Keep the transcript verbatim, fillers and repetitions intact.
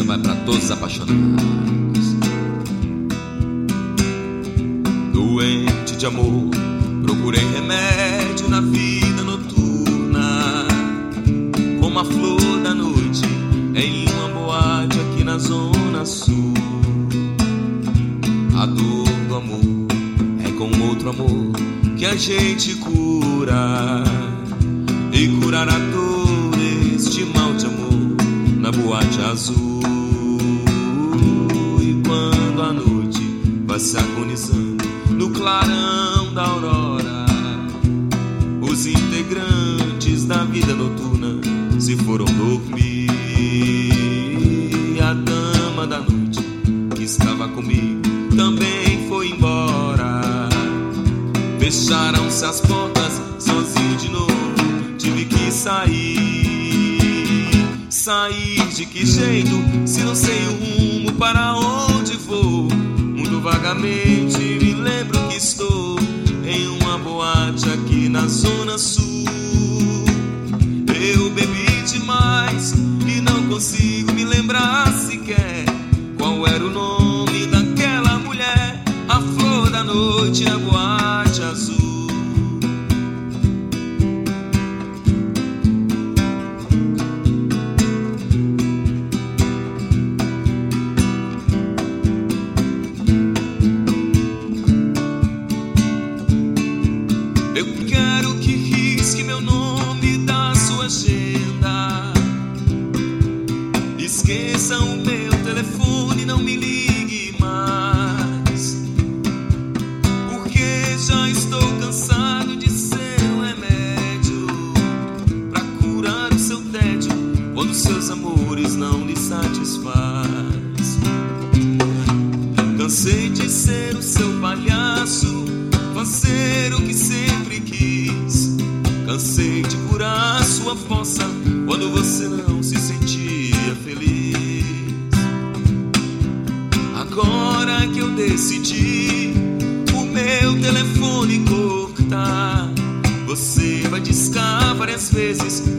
samba é pra todos os apaixonados. Doente de amor, procurei remédio na vida noturna, como a flor da noite em uma boate aqui na Zona Sul. A dor do amor é com outro amor que a gente cura, e curar a dor deste mal de amor na boate azul. E quando a noite vai se agonizando no clarão da aurora, os integrantes da vida noturna se foram dormir. A dama da noite que estava comigo também foi embora. Fecharam-se as portas, sozinho de novo tive que sair. Sair de que jeito, se não sei o rumo para onde vou? Muito vagamente me lembro que estou em uma boate aqui na Zona Sul. Eu bebi demais e não consigo me lembrar sequer qual era o nome daquela mulher, a flor da noite na boate azul. Eu quero que risque meu nome da sua agenda. Esqueça o meu telefone, não me ligue mais, porque já estou cansado de ser um remédio pra curar o seu tédio quando seus amores não lhe satisfaz. Cansei de ser o seu palhaço, fazer o que sempre quis. Cansei de curar sua fossa quando você não se sentia feliz. Agora que eu decidi o meu telefone cortar, você vai discar várias vezes